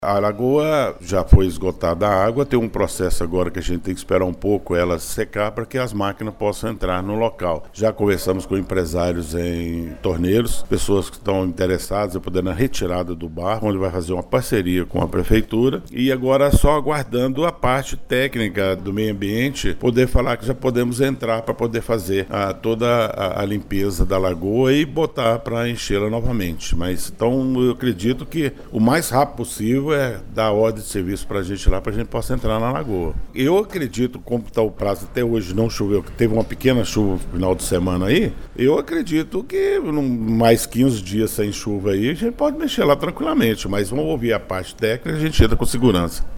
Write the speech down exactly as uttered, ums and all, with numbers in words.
A lagoa já foi esgotada a água, tem um processo agora que a gente tem que esperar um pouco ela secar para que as máquinas possam entrar no local. Já conversamos com empresários em Torneiros, pessoas que estão interessadas em poder na retirada do barro, onde vai fazer uma parceria com a prefeitura, e agora só aguardando a parte técnica do meio ambiente, poder falar que já podemos entrar para poder fazer a, toda a, a limpeza da lagoa e botar para enchê-la novamente. Mas então eu acredito que o mais rápido possível é dar ordem de serviço para a gente lá, para a gente possa entrar na lagoa. Eu acredito, como está o prazo, até hoje não choveu, que teve uma pequena chuva no final de semana aí, eu acredito que mais quinze dias sem chuva aí, a gente pode mexer lá tranquilamente, mas vamos ouvir a parte técnica e a gente entra com segurança.